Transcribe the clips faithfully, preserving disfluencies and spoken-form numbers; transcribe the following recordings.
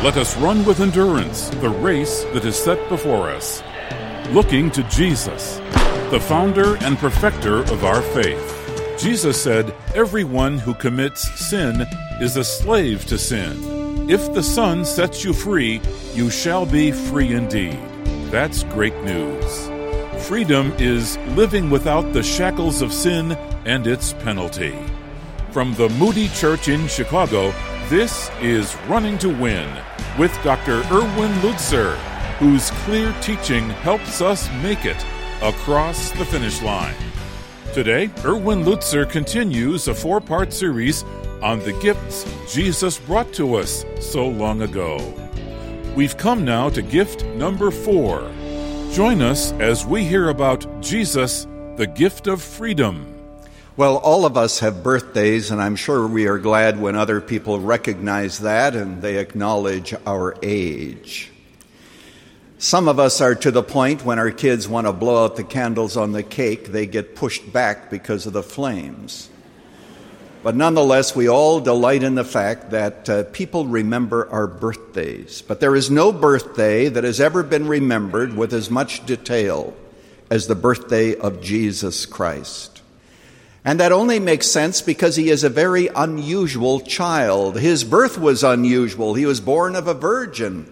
Let us run with endurance the race that is set before us, looking to Jesus, the founder and perfecter of our faith. Jesus said, "Everyone who commits sin is a slave to sin. If the Son sets you free, you shall be free indeed." That's great news. Freedom is living without the shackles of sin and its penalty. From the Moody Church in Chicago, this is Running to Win with Doctor Erwin Lutzer, whose clear teaching helps us make it across the finish line. Today, Erwin Lutzer continues a four-part series on the gifts Jesus brought to us so long ago. We've come now to gift number four. Join us as we hear about Jesus, the gift of freedom. Well, all of us have birthdays, and I'm sure we are glad when other people recognize that and they acknowledge our age. Some of us are to the point when our kids want to blow out the candles on the cake, they get pushed back because of the flames. But nonetheless, we all delight in the fact that uh, people remember our birthdays. But there is no birthday that has ever been remembered with as much detail as the birthday of Jesus Christ. And that only makes sense because he is a very unusual child. His birth was unusual. He was born of a virgin.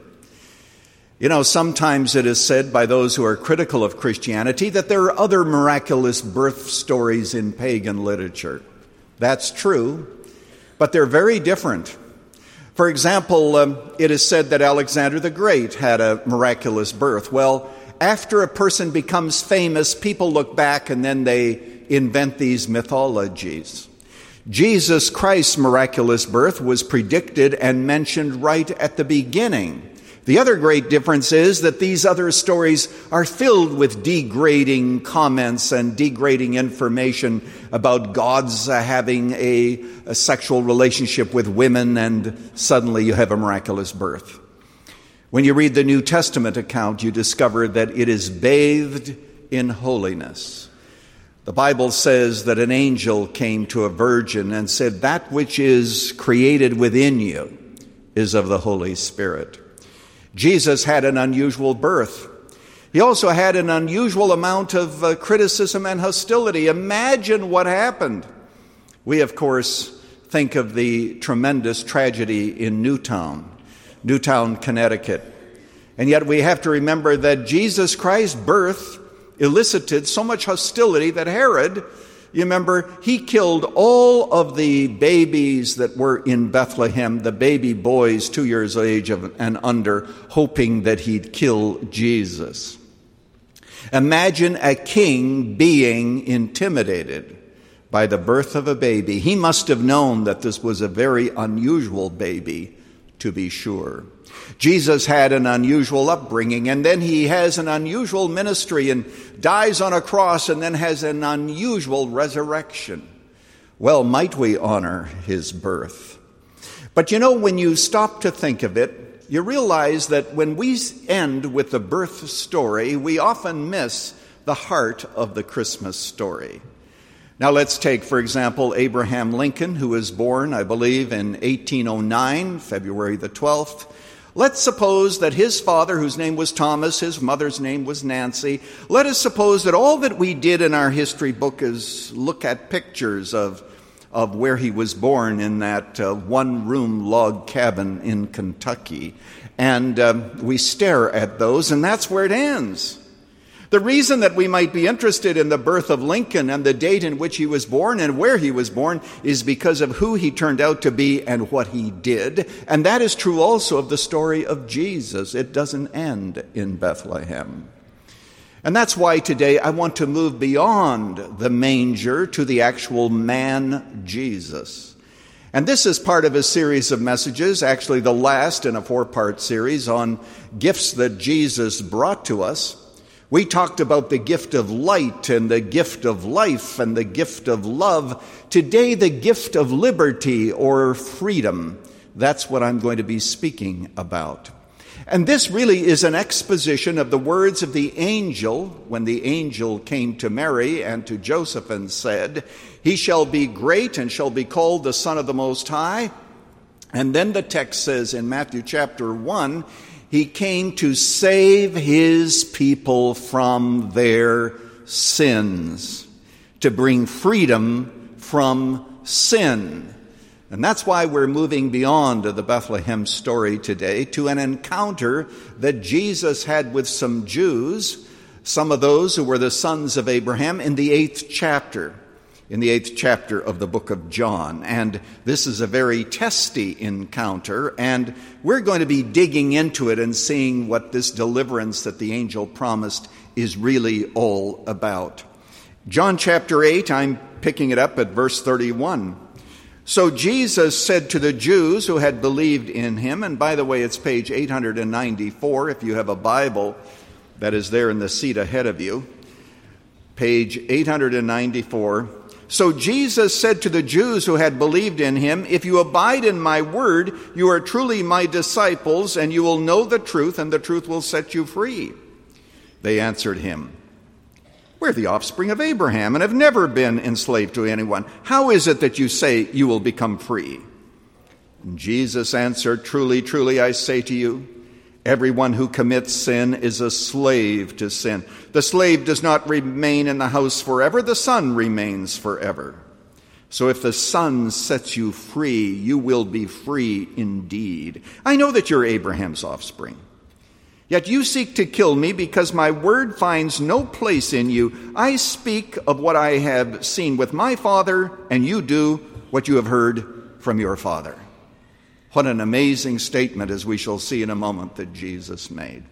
You know, sometimes it is said by those who are critical of Christianity that there are other miraculous birth stories in pagan literature. That's true, but they're very different. For example, um, it is said that Alexander the Great had a miraculous birth. Well, after a person becomes famous, people look back and then they invent these mythologies. Jesus Christ's miraculous birth was predicted and mentioned right at the beginning. The other great difference is that these other stories are filled with degrading comments and degrading information about God's uh, having a, a sexual relationship with women, and suddenly you have a miraculous birth. When you read the New Testament account, you discover that it is bathed in holiness. The Bible says that an angel came to a virgin and said, "That which is created within you is of the Holy Spirit." Jesus had an unusual birth. He also had an unusual amount of uh, criticism and hostility. Imagine what happened. We, of course, think of the tremendous tragedy in Newtown, Newtown, Connecticut. And yet we have to remember that Jesus Christ's birth elicited so much hostility that Herod, you remember, he killed all of the babies that were in Bethlehem, the baby boys two years of age and under, hoping that he'd kill Jesus. Imagine a king being intimidated by the birth of a baby. He must have known that this was a very unusual baby, to be sure. Jesus had an unusual upbringing, and then he has an unusual ministry and dies on a cross and then has an unusual resurrection. Well, might we honor his birth? But you know, when you stop to think of it, you realize that when we end with the birth story, we often miss the heart of the Christmas story. Now let's take, for example, Abraham Lincoln, who was born, I believe, in eighteen oh nine, February the twelfth. Let's suppose that his father, whose name was Thomas, his mother's name was Nancy, let us suppose that all that we did in our history book is look at pictures of, of where he was born in that uh, one-room log cabin in Kentucky. And um, we stare at those, and that's where it ends. The reason that we might be interested in the birth of Lincoln and the date in which he was born and where he was born is because of who he turned out to be and what he did. And that is true also of the story of Jesus. It doesn't end in Bethlehem. And that's why today I want to move beyond the manger to the actual man, Jesus. And this is part of a series of messages, actually the last in a four-part series on gifts that Jesus brought to us. We talked about the gift of light and the gift of life and the gift of love. Today, the gift of liberty or freedom. That's what I'm going to be speaking about. And this really is an exposition of the words of the angel when the angel came to Mary and to Joseph and said, "He shall be great and shall be called the Son of the Most High, And then the text says in Matthew chapter one, he came to save his people from their sins, to bring freedom from sin. And that's why we're moving beyond the Bethlehem story today to an encounter that Jesus had with some Jews, some of those who were the sons of Abraham, in the eighth chapter, in the eighth chapter of the book of John. And this is a very testy encounter, and we're going to be digging into it and seeing what this deliverance that the angel promised is really all about. John chapter eight, I'm picking it up at verse thirty-one. So Jesus said to the Jews who had believed in him, and by the way, it's page eight hundred ninety-four, if you have a Bible that is there in the seat ahead of you, page eight hundred ninety-four. So Jesus said to the Jews who had believed in him, if you abide in my word, you are truly my disciples, and you will know the truth, and the truth will set you free. They answered him, we're the offspring of Abraham and have never been enslaved to anyone. How is it that you say you will become free? And Jesus answered, truly, truly, I say to you, everyone who commits sin is a slave to sin. The slave does not remain in the house forever. The son remains forever. So if the Son sets you free, you will be free indeed. I know that you're Abraham's offspring. Yet you seek to kill me because my word finds no place in you. I speak of what I have seen with my father, and you do what you have heard from your father. What an amazing statement, as we shall see in a moment, that Jesus made.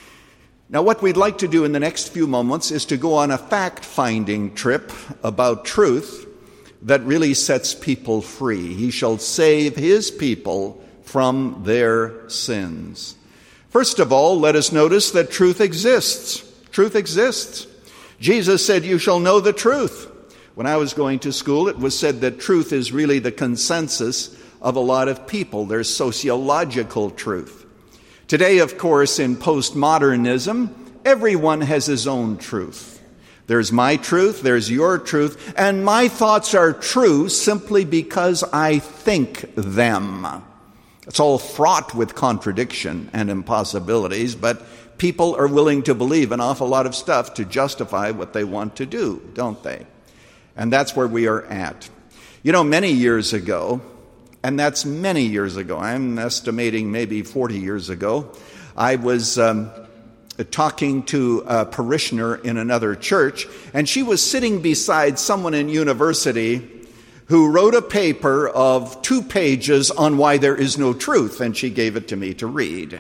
Now, what we'd like to do in the next few moments is to go on a fact-finding trip about truth that really sets people free. He shall save his people from their sins. First of all, let us notice that truth exists. Truth exists. Jesus said, you shall know the truth. When I was going to school, it was said that truth is really the consensus of a lot of people. There's sociological truth. Today, of course, in postmodernism, everyone has his own truth. There's my truth, there's your truth, and my thoughts are true simply because I think them. It's all fraught with contradiction and impossibilities, but people are willing to believe an awful lot of stuff to justify what they want to do, don't they? And that's where we are at. You know, many years ago, and that's many years ago, I'm estimating maybe forty years ago, I was um, talking to a parishioner in another church, and she was sitting beside someone in university who wrote a paper of two pages on why there is no truth, and she gave it to me to read.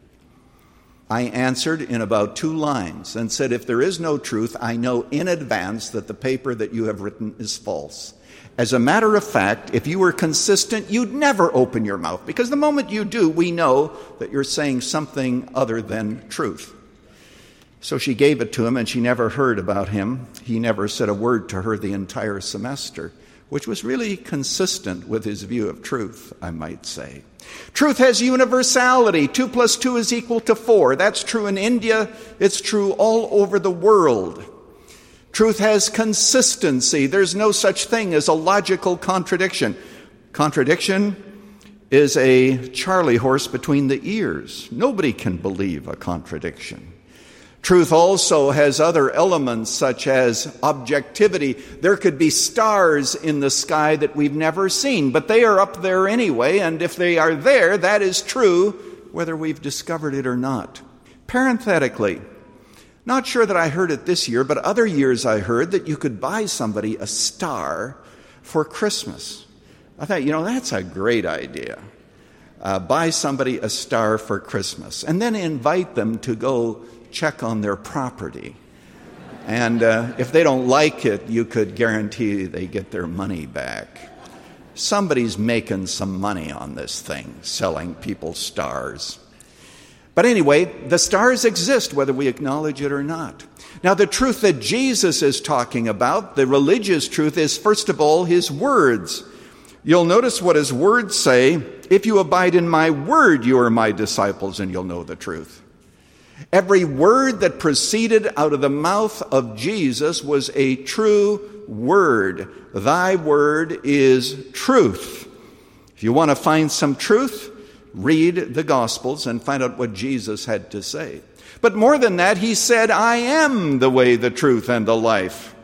I answered in about two lines and said, if there is no truth, I know in advance that the paper that you have written is false. As a matter of fact, if you were consistent, you'd never open your mouth, because the moment you do, we know that you're saying something other than truth. So she gave it to him, and she never heard about him. He never said a word to her the entire semester, which was really consistent with his view of truth, I might say. Truth has universality. Two plus two is equal to four. That's true in India. It's true all over the world. Truth has consistency. There's no such thing as a logical contradiction. Contradiction is a Charlie horse between the ears. Nobody can believe a contradiction. Truth also has other elements such as objectivity. There could be stars in the sky that we've never seen, but they are up there anyway, and if they are there, that is true whether we've discovered it or not. Parenthetically, not sure that I heard it this year, but other years I heard that you could buy somebody a star for Christmas. I thought, you know, that's a great idea. Uh, buy somebody a star for Christmas, and then invite them to go check on their property. And uh, if they don't like it, you could guarantee they get their money back. Somebody's making some money on this thing, selling people stars. But anyway, the stars exist whether we acknowledge it or not. Now, the truth that Jesus is talking about, the religious truth, is first of all his words. You'll notice what his words say. If you abide in my word, you are my disciples, and you'll know the truth. Every word that proceeded out of the mouth of Jesus was a true word. Thy word is truth. If you want to find some truth, read the Gospels and find out what Jesus had to say. But more than that, he said, I am the way, the truth, and the life.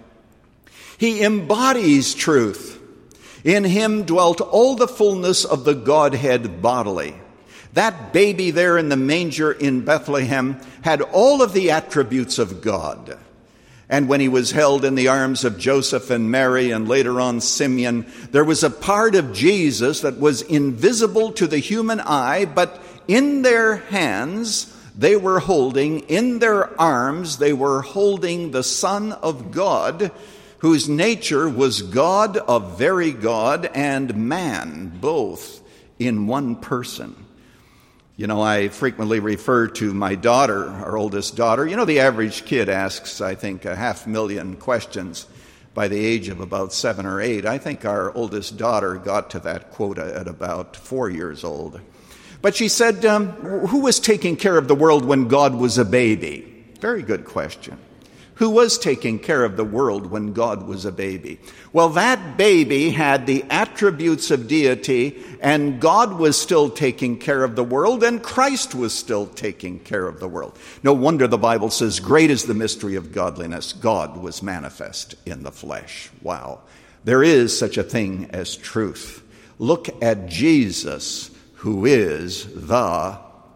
He embodies truth. In him dwelt all the fullness of the Godhead bodily. That baby there in the manger in Bethlehem had all of the attributes of God. And when he was held in the arms of Joseph and Mary and later on Simeon, there was a part of Jesus that was invisible to the human eye, but in their hands they were holding, in their arms they were holding the Son of God, whose nature was God of very God and man, both in one person. You know, I frequently refer to my daughter, our oldest daughter. You know, the average kid asks, I think, a half million questions by the age of about seven or eight. I think our oldest daughter got to that quota at about four years old. But she said, um, who was taking care of the world when God was a baby? Very good question. Who was taking care of the world when God was a baby? Well, that baby had the attributes of deity, and God was still taking care of the world, and Christ was still taking care of the world. No wonder the Bible says, great is the mystery of godliness. God was manifest in the flesh. Wow. There is such a thing as truth. Look at Jesus, who is the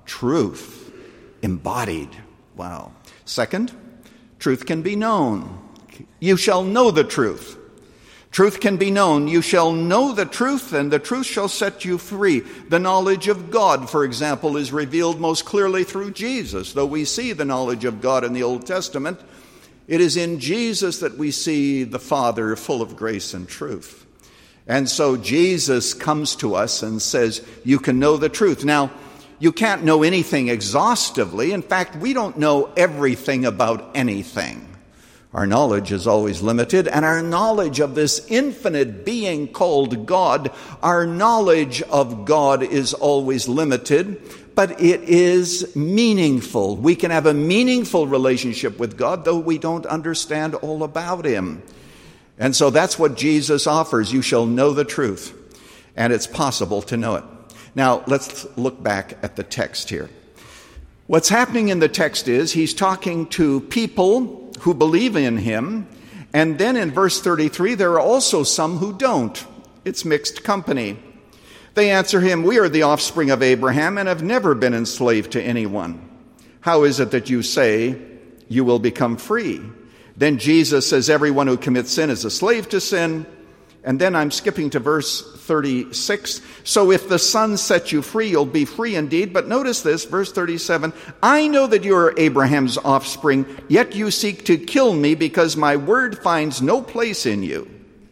truth embodied. Wow. Second, truth can be known. You shall know the truth. Truth can be known. You shall know the truth, and the truth shall set you free. The knowledge of God, for example, is revealed most clearly through Jesus. Though we see the knowledge of God in the Old Testament, it is in Jesus that we see the Father full of grace and truth. And so Jesus comes to us and says, you can know the truth. Now, you can't know anything exhaustively. In fact, we don't know everything about anything. Our knowledge is always limited, and our knowledge of this infinite being called God, our knowledge of God is always limited, but it is meaningful. We can have a meaningful relationship with God, though we don't understand all about him. And so that's what Jesus offers. You shall know the truth, and it's possible to know it. Now, let's look back at the text here. What's happening in the text is he's talking to people who believe in him, and then in verse thirty-three, there are also some who don't. It's mixed company. They answer him, we are the offspring of Abraham and have never been enslaved to anyone. How is it that you say you will become free? Then Jesus says, everyone who commits sin is a slave to sin. And then I'm skipping to verse thirty-six. So if the Son sets you free, you'll be free indeed. But notice this, verse thirty-seven. I know that you are Abraham's offspring, yet you seek to kill me because my word finds no place in you.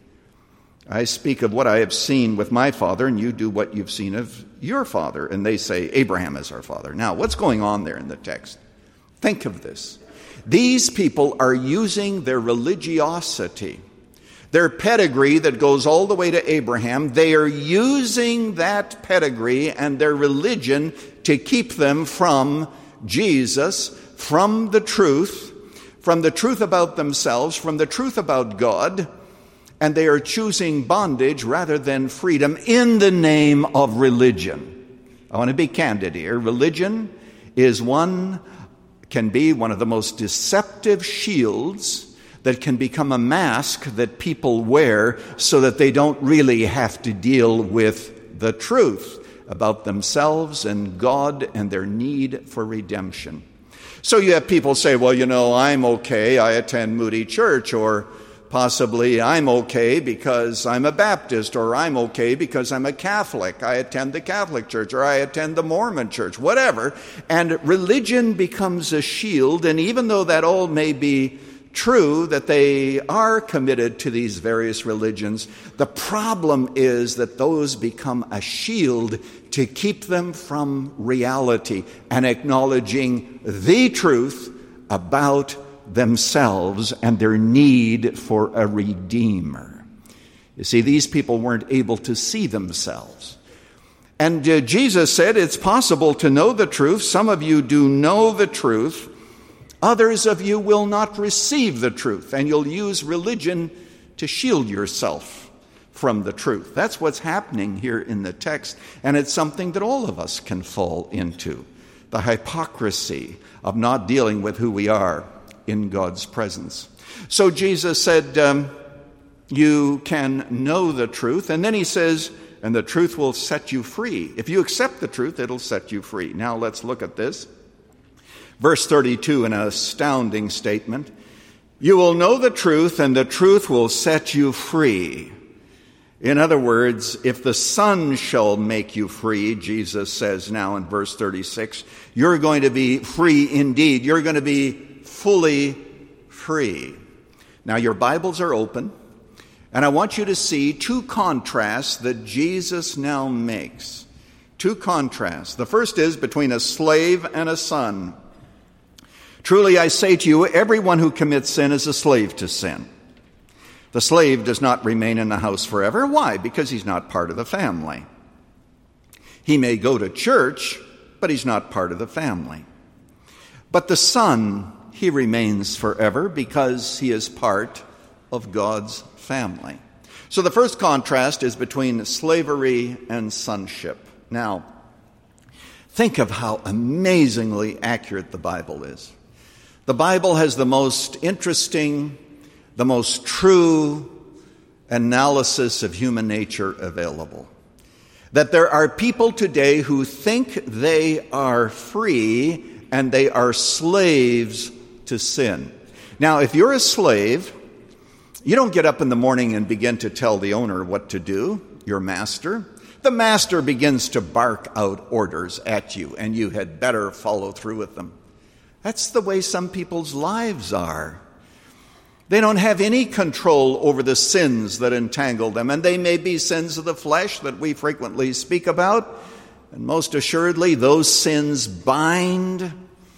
I speak of what I have seen with my father, and you do what you've seen of your father. And they say, Abraham is our father. Now, what's going on there in the text? Think of this. These people are using their religiosity, their pedigree that goes all the way to Abraham. They are using that pedigree and their religion to keep them from Jesus, from the truth, from the truth about themselves, from the truth about God, and they are choosing bondage rather than freedom in the name of religion. I want to be candid here. Religion is one, can be one of the most deceptive shields that can become a mask that people wear so that they don't really have to deal with the truth about themselves and God and their need for redemption. So you have people say, well, you know, I'm okay, I attend Moody Church, or possibly I'm okay because I'm a Baptist, or I'm okay because I'm a Catholic, I attend the Catholic Church, or I attend the Mormon Church, whatever. And religion becomes a shield, and even though that all may be true that they are committed to these various religions, the problem is that those become a shield to keep them from reality and acknowledging the truth about themselves and their need for a redeemer. You see, these people weren't able to see themselves. And uh, Jesus said, it's possible to know the truth. Some of you do know the truth. Others of you will not receive the truth, and you'll use religion to shield yourself from the truth. That's what's happening here in the text, and it's something that all of us can fall into. The hypocrisy of not dealing with who we are in God's presence. So Jesus said, um, you can know the truth, and then he says, and the truth will set you free. If you accept the truth, it'll set you free. Now let's look at this. Verse thirty-two, an astounding statement. You will know the truth, and the truth will set you free. In other words, if the Son shall make you free, Jesus says now in verse thirty-six, you're going to be free indeed. You're going to be fully free. Now your Bibles are open, and I want you to see two contrasts that Jesus now makes. Two contrasts. The first is between a slave and a son. Truly I say to you, everyone who commits sin is a slave to sin. The slave does not remain in the house forever. Why? Because he's not part of the family. He may go to church, but he's not part of the family. But the son, he remains forever because he is part of God's family. So the first contrast is between slavery and sonship. Now, think of how amazingly accurate the Bible is. The Bible has the most interesting, the most true analysis of human nature available. That there are people today who think they are free and they are slaves to sin. Now, if you're a slave, you don't get up in the morning and begin to tell the owner what to do, your master. The master begins to bark out orders at you, and you had better follow through with them. That's the way some people's lives are. They don't have any control over the sins that entangle them, and they may be sins of the flesh that we frequently speak about, and most assuredly those sins bind.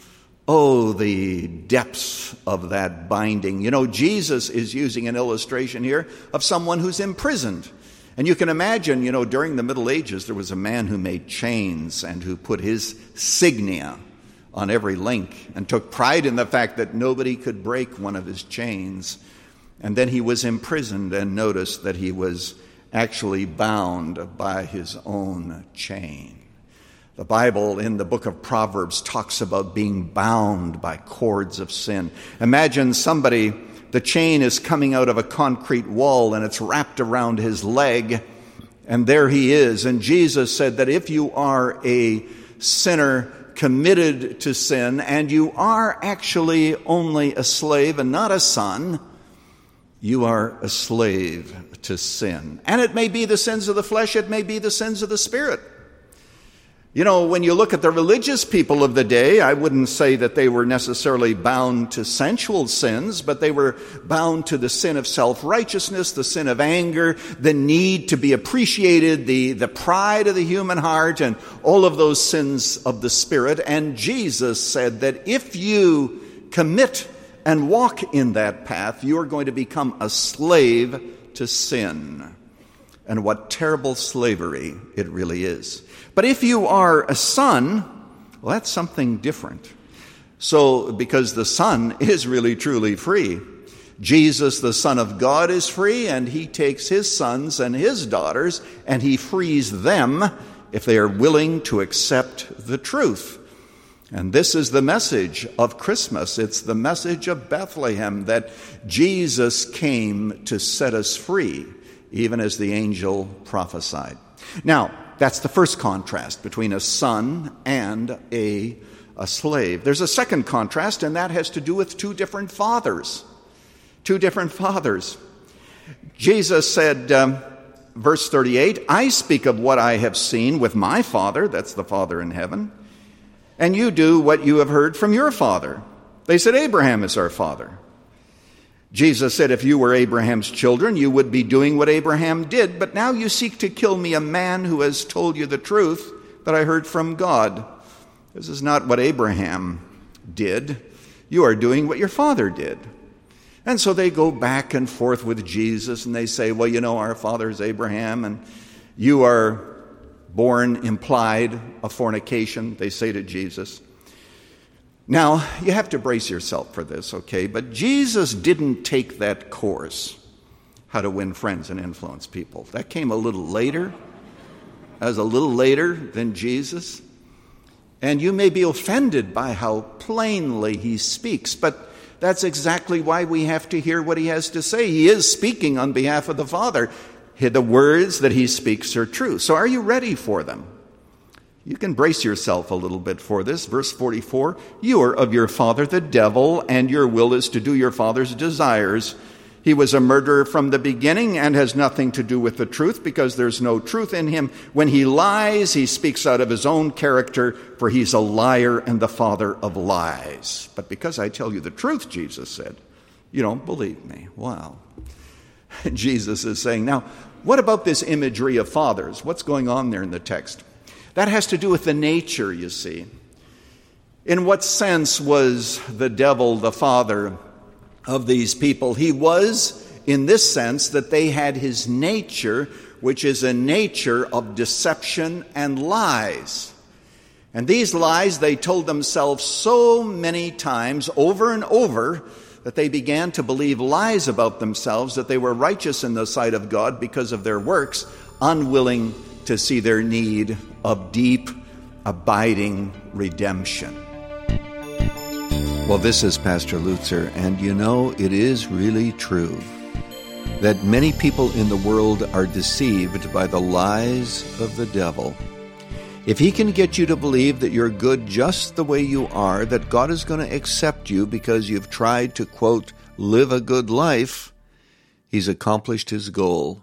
Oh, the depths of that binding. You know, Jesus is using an illustration here of someone who's imprisoned. And you can imagine, you know, during the Middle Ages, there was a man who made chains and who put his signia on every link and took pride in the fact that nobody could break one of his chains. And then he was imprisoned and noticed that he was actually bound by his own chain. The Bible in the book of Proverbs talks about being bound by cords of sin. Imagine somebody, the chain is coming out of a concrete wall and it's wrapped around his leg, and there he is. And Jesus said that if you are a sinner committed to sin, and you are actually only a slave and not a son, you are a slave to sin. And it may be the sins of the flesh, it may be the sins of the spirit. You know, when you look at the religious people of the day, I wouldn't say that they were necessarily bound to sensual sins, but they were bound to the sin of self-righteousness, the sin of anger, the need to be appreciated, the, the pride of the human heart, and all of those sins of the spirit. And Jesus said that if you commit and walk in that path, you are going to become a slave to sin. And what terrible slavery it really is. But if you are a son, well, that's something different. So, because the Son is really truly free. Jesus, the Son of God, is free, and he takes his sons and his daughters, and he frees them if they are willing to accept the truth. And this is the message of Christmas. It's the message of Bethlehem, that Jesus came to set us free, even as the angel prophesied. Now, that's the first contrast between a son and a, a slave. There's a second contrast, and that has to do with two different fathers. Two different fathers. Jesus said, um, verse thirty-eight, I speak of what I have seen with my Father, that's the Father in heaven, and you do what you have heard from your father. They said, Abraham is our father. Jesus said, if you were Abraham's children, you would be doing what Abraham did, but now you seek to kill me, a man who has told you the truth that I heard from God. This is not what Abraham did. You are doing what your father did. And so they go back and forth with Jesus, and they say, well, you know, our father is Abraham, and you are born implied of fornication, they say to Jesus. Now, you have to brace yourself for this, okay? But Jesus didn't take that course. How to Win Friends and Influence People. That came a little later. That was a little later than Jesus. And you may be offended by how plainly he speaks, but that's exactly why we have to hear what he has to say. He is speaking on behalf of the Father. The words that he speaks are true. So are you ready for them? You can brace yourself a little bit for this. Verse forty-four, you are of your father the devil, and your will is to do your father's desires. He was a murderer from the beginning and has nothing to do with the truth because there's no truth in him. When he lies, he speaks out of his own character, for he's a liar and the father of lies. But because I tell you the truth, Jesus said, you don't believe me. Wow. Jesus is saying, now, what about this imagery of fathers? What's going on there in the text? That has to do with the nature, you see. In what sense was the devil the father of these people? He was, in this sense, that they had his nature, which is a nature of deception and lies. And these lies they told themselves so many times, over and over, that they began to believe lies about themselves, that they were righteous in the sight of God because of their works, unwilling to see their need of deep, abiding redemption. Well, this is Pastor Lutzer, and you know, it is really true that many people in the world are deceived by the lies of the devil. If he can get you to believe that you're good just the way you are, that God is going to accept you because you've tried to, quote, live a good life, he's accomplished his goal.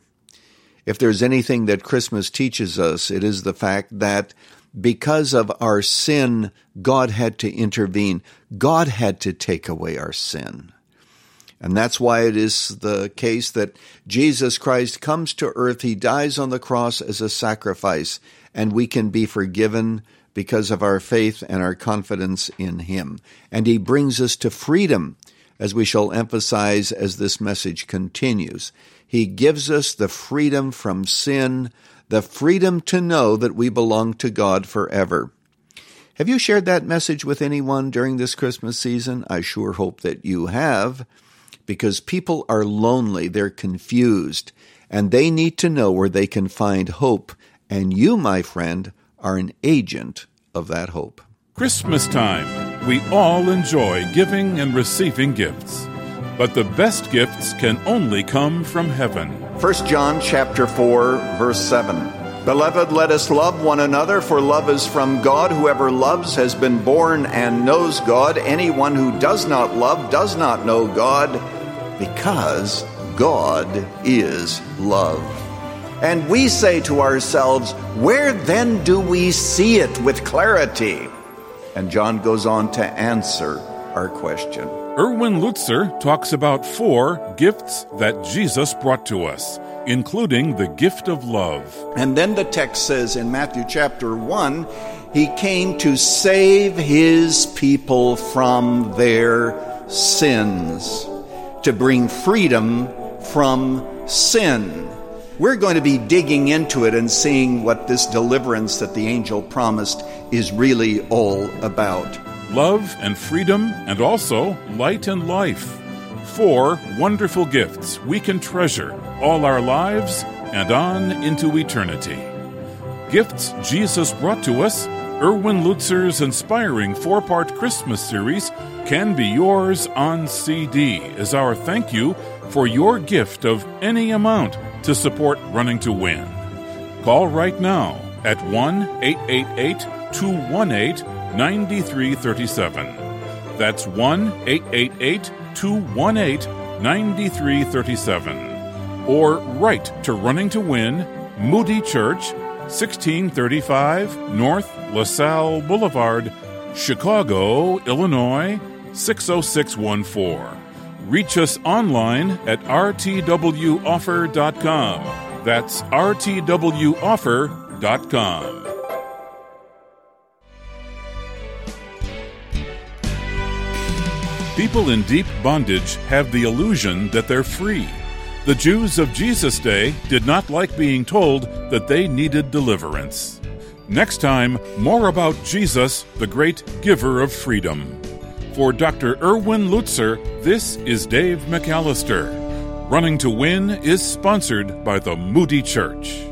If there's anything that Christmas teaches us, it is the fact that because of our sin, God had to intervene. God had to take away our sin. And that's why it is the case that Jesus Christ comes to earth. He dies on the cross as a sacrifice, and we can be forgiven because of our faith and our confidence in him. And he brings us to freedom, as we shall emphasize as this message continues. He gives us the freedom from sin, the freedom to know that we belong to God forever. Have you shared that message with anyone during this Christmas season? I sure hope that you have, because people are lonely, they're confused, and they need to know where they can find hope. And you, my friend, are an agent of that hope. Christmas time. We all enjoy giving and receiving gifts. But the best gifts can only come from heaven. First John chapter four, verse seven. Beloved, let us love one another, for love is from God. Whoever loves has been born and knows God. Anyone who does not love does not know God, because God is love. And we say to ourselves, where then do we see it with clarity? And John goes on to answer our question. Erwin Lutzer talks about four gifts that Jesus brought to us, including the gift of love. And then the text says in Matthew chapter one, he came to save his people from their sins, to bring freedom from sin. We're going to be digging into it and seeing what this deliverance that the angel promised is really all about. Love and freedom, and also light and life. Four wonderful gifts we can treasure all our lives and on into eternity. Gifts Jesus brought to us, Erwin Lutzer's inspiring four-part Christmas series, can be yours on C D as our thank you for your gift of any amount to support Running to Win. Call right now at one eight eight eight, two one eight, nine three three seven. That's one eight eight eight, two one eight, nine three three seven. Or write to Running to Win, Moody Church, sixteen thirty-five North LaSalle Boulevard, Chicago, Illinois, six oh six one four. Reach us online at r t w offer dot com. That's r t w offer dot com. People in deep bondage have the illusion that they're free. The Jews of Jesus' day did not like being told that they needed deliverance. Next time, more about Jesus, the great giver of freedom. For Doctor Erwin Lutzer, this is Dave McAllister. Running to Win is sponsored by the Moody Church.